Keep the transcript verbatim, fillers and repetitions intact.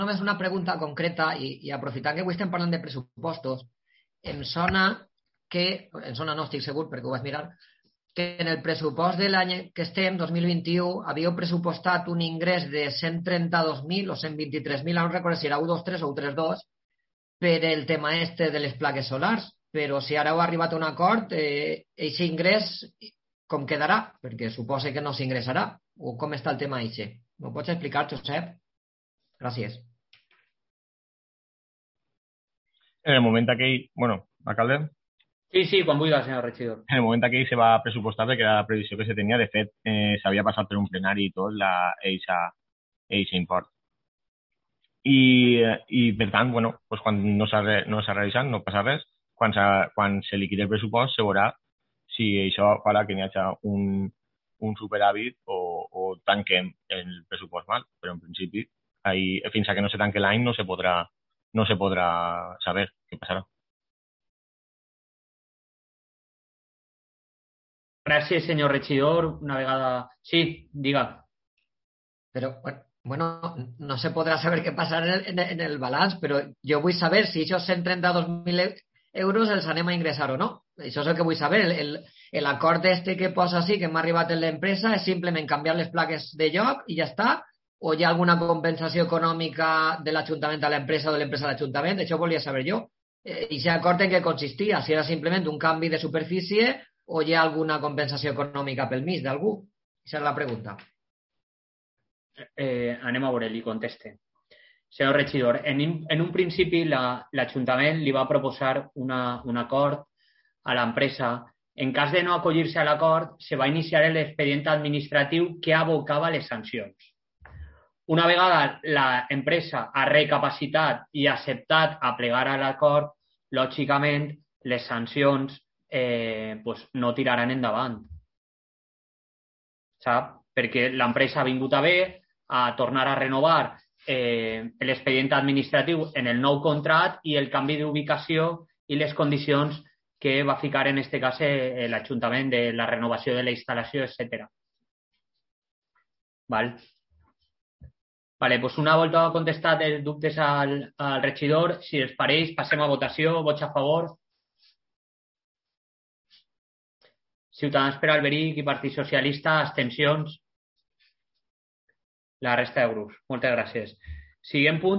només una pregunta concreta i, i aprofitant que avui estem parlant de pressupostos, em sona que, em sona no estic segur perquè ho vaig mirar, que en el pressupost de l'any que estem, dos mil vint-i-u, havíeu pressupostat un ingrés de cent trenta-dos mil o cent vint-i-tres mil, no recordo si era u vint tres o u trenta dos, per el tema este de les plaques solars. Però si ara heu arribat a un acord, eh, aquest ingrés com quedarà? Perquè suposa que no s'ingressarà. O com està el tema aquest? M'ho pots explicar, Josep? Gràcies. En el moment aquell, bueno, alcalde, Sí, sí, quan vulgui, senyor regidor. en el moment aquell se va pressupostar perquè era la previsió que se tenia. De fet, eh, s'havia passat per un plenari i tot la, eixa, eixa import. I, i per tant, bueno, pues quan no s'ha no s'ha realitzat, no passa res. Quan, quan se liquidi el pressupost, se veurà si això farà que n'hi hagi un, un superàvit o, o tanquem el pressupost mal. Però en principi, ahí, fins a que no se tanque l'any no se podrà no se podrà saber què passarà. Gràcies, senyor regidor. Una vegada... Sí, diga. Però, bueno, no se podrà saber què passarà en, en, en el balanç, però jo vull saber si aquests cent trenta-dos mil euros els anem a ingressar o no. Això és el que vull saber. L'acord este que posa així, que m'ha arribat en l'empresa, és simplement canviar les plaques de lloc i ja està? O hi ha alguna compensació econòmica de l'Ajuntament a l'empresa o de l'empresa a l'Ajuntament? Això volia saber jo. Eh, I aquest acord en què consistia? Si era simplement un canvi de superfície o hi ha alguna compensació econòmica pel mig d'algú? Aquesta és la pregunta. Eh, anem a veure, li conteste. Senyor regidor, en, en un principi l'Ajuntament la, li va proposar una, un acord a l'empresa. En cas de no acollir-se a l'acord, se va iniciar l'expedient administratiu que abocava les sancions. Una vegada l'empresa ha recapacitat i ha acceptat a plegar a l'acord, lògicament les sancions eh, pues, no tiraran endavant. Sap? Perquè l'empresa ha vingut a bé a tornar a renovar eh, l'expedient administratiu en el nou contracte i el canvi d'ubicació i les condicions que va ficar en aquest cas eh, l'Ajuntament de la renovació de la instal·lació, etcètera. Val? Vale, pues una volta contestat els dubtes al, al regidor, si els pareix, passem a votació. Vots a favor. Ciutadans per Alberic i Partit Socialista, abstencions. La resta de grups. Moltes gràcies. Siguem punt.